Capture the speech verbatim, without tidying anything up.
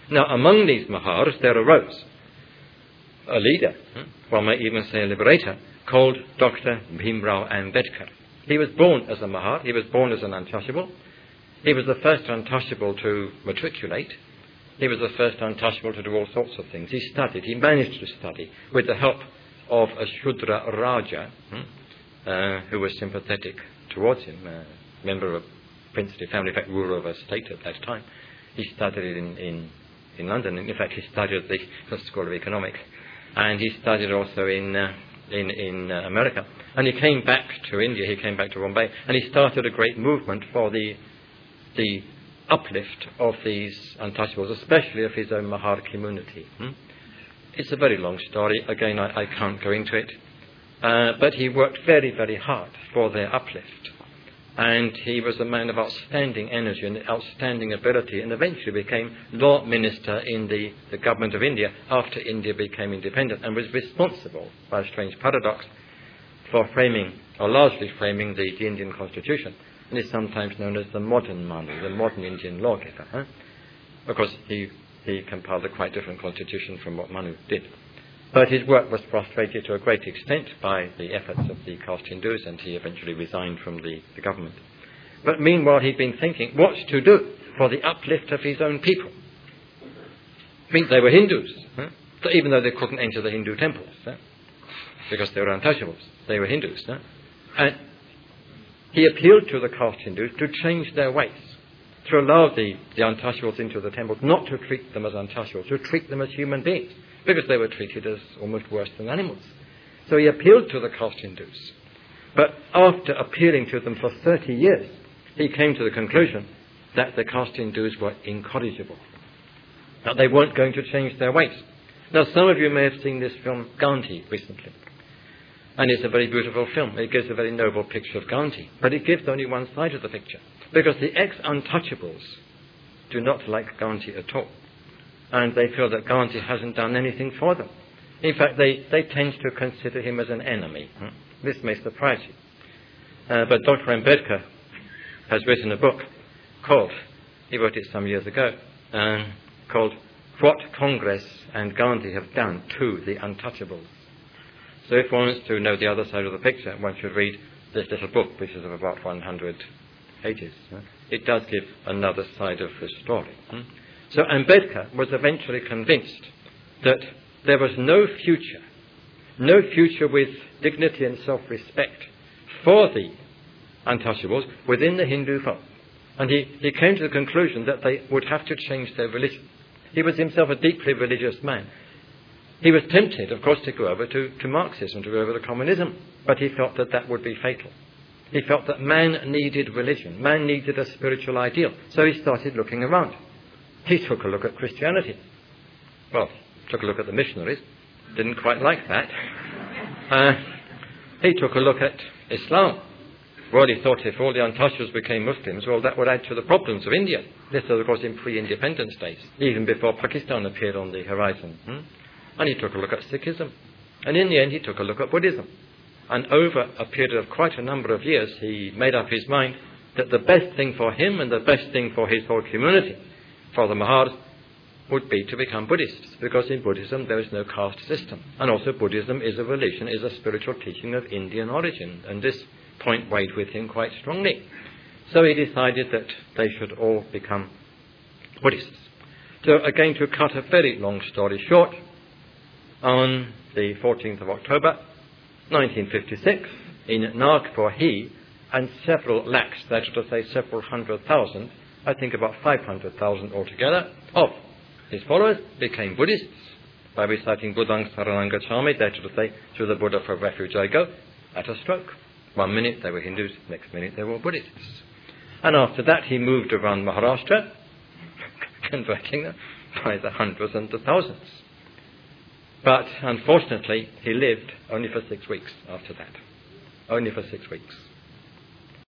Now, among these Mahars, there arose a leader, one might even say a liberator, called Doctor Bhimrao Ambedkar. He was born as a Mahar, he was born as an untouchable. He was the first untouchable to matriculate. He was the first untouchable to do all sorts of things. He studied, he managed to study with the help of a Shudra Raja, uh, who was sympathetic towards him, a member of a princely family, in fact, ruler of a state at that time. He studied in, in, in London. In fact, he studied at the School of Economics. And he studied also in, uh, in, in uh, America. And he came back to India, he came back to Bombay, and he started a great movement for the, the uplift of these untouchables, especially of his own Mahar community. Hmm? It's a very long story. Again, I, I can't go into it. Uh, but he worked very, very hard for their uplift. And he was a man of outstanding energy and outstanding ability, and eventually became law minister in the, the government of India after India became independent, and was responsible, by a strange paradox, for framing, or largely framing, the, the Indian constitution, and is sometimes known as the modern Manu, the modern Indian lawgiver. Huh? Of course, he, he compiled a quite different constitution from what Manu did. But his work was frustrated to a great extent by the efforts of the caste Hindus, and he eventually resigned from the, the government. But meanwhile, he'd been thinking what to do for the uplift of his own people. I mean, they were Hindus, huh? So even though they couldn't enter the Hindu temples, huh? because they were untouchables, they were Hindus. Huh? And he appealed to the caste Hindus to change their ways, to allow the, the untouchables into the temples, not to treat them as untouchables, to treat them as human beings, because they were treated as almost worse than animals. So he appealed to the caste Hindus. But after appealing to them for thirty years, he came to the conclusion that the caste Hindus were incorrigible, that they weren't going to change their ways. Now, some of you may have seen this film Gandhi recently. And it's a very beautiful film. It gives a very noble picture of Gandhi. But it gives only one side of the picture, because the ex-untouchables do not like Gandhi at all. And they feel that Gandhi hasn't done anything for them. In fact, they, they tend to consider him as an enemy. This may surprise you. Uh, but Doctor Ambedkar has written a book called, he wrote it some years ago, uh, called What Congress and Gandhi Have Done to the Untouchables. So if one wants to know the other side of the picture, one should read this little book, which is of about one hundred pages. It does give another side of the story. So Ambedkar was eventually convinced that there was no future, no future with dignity and self-respect for the untouchables within the Hindu faith. And he, he came to the conclusion that they would have to change their religion. He was himself a deeply religious man. He was tempted, of course, to go over to, to Marxism, to go over to communism, but he felt that that would be fatal. He felt that man needed religion, man needed a spiritual ideal, so he started looking around. He took a look at Christianity. Well, took a look at the missionaries. Didn't quite like that. Uh, he took a look at Islam. Well, he thought if all the untouchables became Muslims, well, that would add to the problems of India. This was, of course, in pre-independence days, even before Pakistan appeared on the horizon. Hmm? And he took a look at Sikhism. And in the end, he took a look at Buddhism. And over a period of quite a number of years, he made up his mind that the best thing for him and the best thing for his whole community, for the Mahars, would be to become Buddhists, because in Buddhism there is no caste system. And also Buddhism is a religion, is a spiritual teaching of Indian origin, and this point weighed with him quite strongly. So he decided that they should all become Buddhists. So again, to cut a very long story short, on the fourteenth of October, nineteen fifty-six, in Nagpur, he and several lakhs, that is to say several hundred thousand, I think about five hundred thousand altogether, of his followers became Buddhists by reciting Buddhaṃ Saranam Gacchāmi, that is to say, to the Buddha for refuge I go, at a stroke. One minute they were Hindus, next minute they were Buddhists. And after that he moved around Maharashtra, converting them by the hundreds and the thousands. But unfortunately he lived only for six weeks after that. Only for six weeks.